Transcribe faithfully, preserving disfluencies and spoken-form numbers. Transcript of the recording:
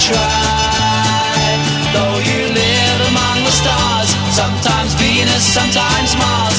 try. Though you live among the stars, sometimes Venus, sometimes Mars.